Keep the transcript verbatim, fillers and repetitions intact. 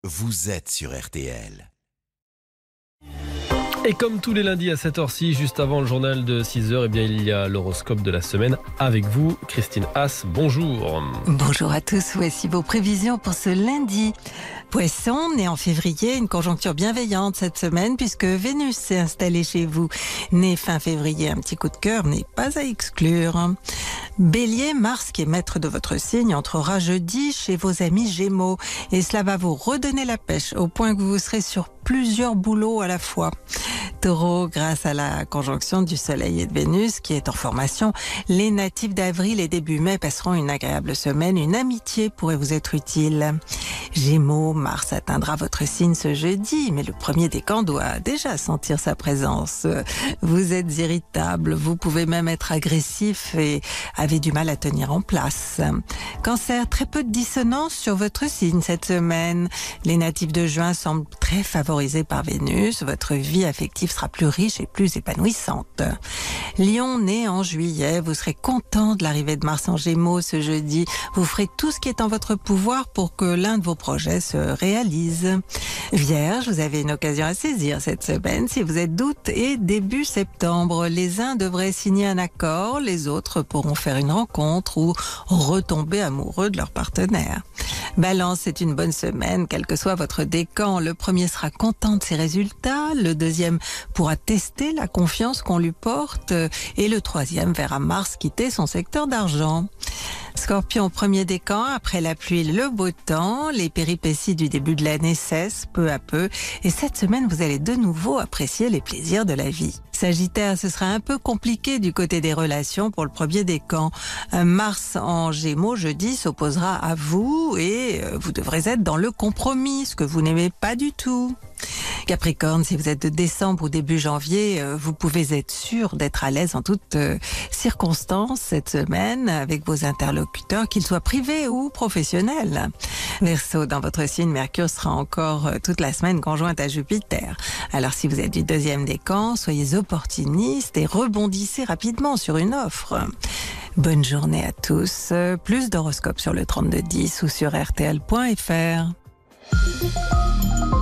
vous êtes sur R T L. Et comme tous les lundis à cette heure-ci, juste avant le journal de six heures, eh bien, il y a l'horoscope de la semaine avec vous, Christine Haas. Bonjour. Bonjour à tous, voici vos prévisions pour ce lundi. Poisson, né en février, une conjoncture bienveillante cette semaine puisque Vénus s'est installée chez vous. Né fin février, un petit coup de cœur n'est pas à exclure. Bélier, Mars, qui est maître de votre signe, entrera jeudi chez vos amis Gémeaux. Et cela va vous redonner la pêche au point que vous serez sur plusieurs boulots à la fois. Taureau, grâce à la conjonction du Soleil et de Vénus qui est en formation, les natifs d'avril et début mai passeront une agréable semaine. Une amitié pourrait vous être utile. Gémeaux, Mars atteindra votre signe ce jeudi, mais le premier décan doit déjà sentir sa présence. Vous êtes irritable, vous pouvez même être agressif et avez du mal à tenir en place. Cancer, très peu de dissonance sur votre signe cette semaine. Les natifs de juin semblent très favorisés par Vénus. Votre vie affective sera plus riche et plus épanouissante. Lion, né en juillet, vous serez content de l'arrivée de Mars en Gémeaux ce jeudi. Vous ferez tout ce qui est en votre pouvoir pour que l'un de vos projets se réalise. Vierge, vous avez une occasion à saisir cette semaine. Si vous êtes d'août et début septembre, les uns devraient signer un accord, les autres pourront faire une rencontre ou retomber amoureux de leur partenaire. Balance, c'est une bonne semaine, quel que soit votre décan. Le premier sera content de ses résultats, le deuxième pourra tester la confiance qu'on lui porte et le troisième verra Mars quitter son secteur d'argent. Scorpion, premier décan, après la pluie, le beau temps, les péripéties du début de l'année cessent peu à peu et cette semaine, vous allez de nouveau apprécier les plaisirs de la vie. Sagittaire, ce sera un peu compliqué du côté des relations pour le premier décan. Mars en Gémeaux jeudi s'opposera à vous et vous devrez être dans le compromis, ce que vous n'aimez pas du tout. Capricorne, si vous êtes de décembre ou début janvier, vous pouvez être sûr d'être à l'aise en toutes circonstances cette semaine avec vos interlocuteurs, qu'ils soient privés ou professionnels. Verseau, dans votre signe, Mercure sera encore toute la semaine conjointe à Jupiter. Alors si vous êtes du deuxième décan, soyez opportuniste et rebondissez rapidement sur une offre. Bonne journée à tous. Plus d'horoscopes sur le trente-deux dix ou sur R T L point F R.